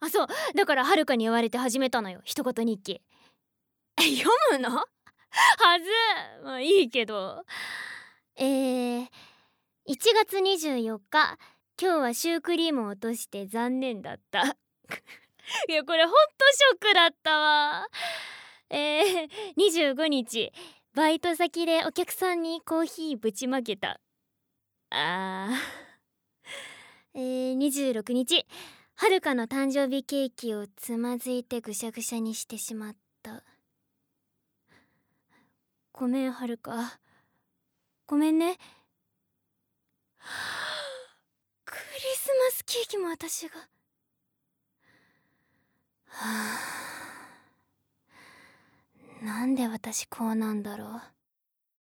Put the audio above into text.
あ、そう、だからはるかに言われて始めたのよ、一言日記。読むのはず。まあいいけど。1月24日、今日はシュークリームを落として残念だった。いやこれほんとショックだったわ。25日、バイト先でお客さんにコーヒーぶちまけた。26日、はるかの誕生日ケーキをつまずいてぐしゃぐしゃにしてしまった。ごめんはるか、ごめんね。クリスマスケーキも私が。なんで私こうなんだろう。